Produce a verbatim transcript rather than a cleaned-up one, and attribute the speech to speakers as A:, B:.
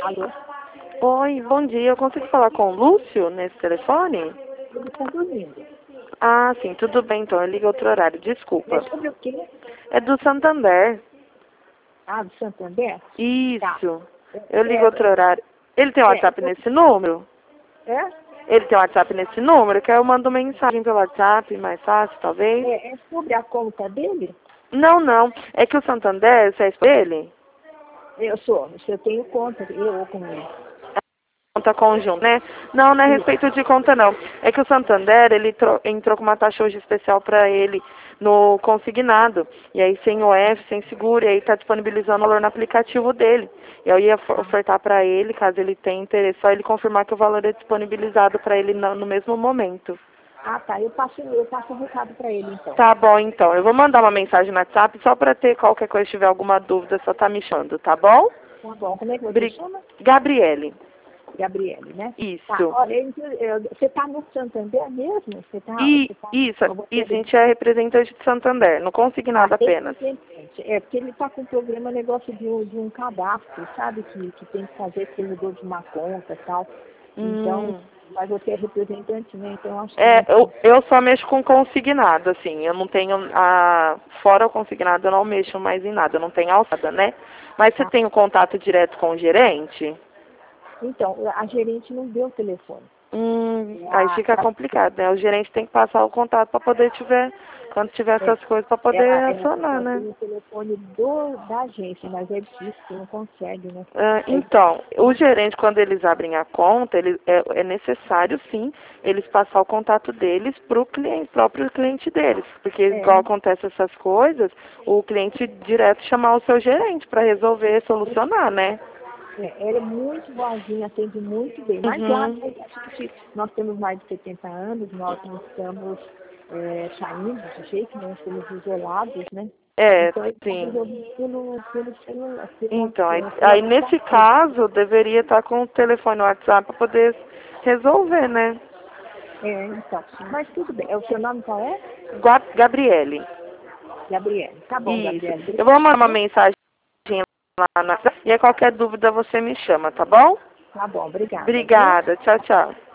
A: Alô?
B: Oi, bom dia. Eu consigo falar com o Lúcio nesse telefone?
A: Ele está dormindo.
B: Ah, sim, tudo bem então. Eu ligo outro horário, desculpa.
A: É sobre o quê?
B: É do Santander.
A: Ah, do Santander? Tá.
B: Isso.
A: É,
B: Eu ligo
A: é,
B: outro horário. Ele tem
A: é,
B: WhatsApp nesse número?
A: é,
B: Ele tem WhatsApp nesse número? Que eu mando mensagem pelo WhatsApp, mais fácil, talvez?
A: é, é sobre a conta dele?
B: Não, não. É que o Santander, você é dele?
A: Eu sou. Eu tenho conta, eu com ele.
B: Conta conjunto, né? Não, não é
A: Isso.
B: respeito de conta, não. É que o Santander, ele tro- entrou com uma taxa hoje especial para ele no consignado. E aí, sem O F, sem seguro, e aí tá disponibilizando o valor no aplicativo dele. E eu ia for- ofertar para ele, caso ele tenha interesse, só ele confirmar que o valor é disponibilizado para ele no, no mesmo momento.
A: Ah, tá. Eu passo, eu passo o recado para ele, então.
B: Tá bom, então. Eu vou mandar uma mensagem no WhatsApp só para ter qualquer coisa, se tiver alguma dúvida, só tá me chamando, tá bom?
A: Tá bom. Como é que você
B: Bri
A: chama?
B: Gabriele.
A: Gabriele, né? Tá.
B: Isso.
A: Olha, eu- eu- você está no Santander mesmo? Você está...
B: E
A: Você tá,
B: isso,
A: ou você...
B: isso, a gente é representante de Santander, não
A: Ah,
B: consignado apenas.
A: representante. É, porque ele está com problema, negócio de um, de um cadastro, sabe? Que, que tem que fazer, que ele mudou de uma conta e tal. Então,
B: Hum.
A: mas você é representante, né? Então, eu acho que
B: É,
A: não
B: eu,
A: tem.
B: eu só mexo com consignado, assim, eu não tenho, a, fora o consignado eu não mexo mais em nada, eu não tenho alçada, né? Mas você
A: Tá?
B: tem o contato direto com o gerente?
A: Então, a gerente não deu o telefone.
B: Hum,
A: É
B: aí
A: a-
B: fica complicado, né? O gerente tem que passar o contato para poder tiver, quando tiver
A: é,
B: essas coisas, para poder
A: ela, ela
B: acionar,
A: só
B: né?
A: tem o telefone do, da agência, mas é difícil, você não consegue, né?
B: Ah,
A: É,
B: então, o gerente, quando eles abrem a conta, ele, é, é necessário, sim, eles passar o contato deles para o cliente, próprio cliente deles. Porque,
A: é,
B: igual acontece essas coisas, o cliente direto chamar o seu gerente para resolver, solucionar, né?
A: é, ela é muito boazinha, atende muito bem. Mas lá,
B: Uhum.
A: eu acho que se nós temos mais de setenta anos, nós não estamos é, saindo de jeito, nós estamos isolados, né?
B: É,
A: Então, ele está
B: sim.
A: resolvido pelo, pelo celular, pela,
B: Então, aí,
A: pela
B: aí nesse
A: aplicação.
B: caso, deveria estar com o telefone no WhatsApp para poder resolver, né?
A: É, então. Mas tudo bem. É, o seu nome qual é?
B: Gua- Gabriele.
A: Gabriele. Tá bom,
B: Isso.
A: Gabriele.
B: Eu vou mandar uma
A: Obrigada.
B: mensagem lá na... E aí qualquer dúvida você me chama, tá bom?
A: Tá bom, obrigada, viu?
B: Obrigada. Tchau, tchau.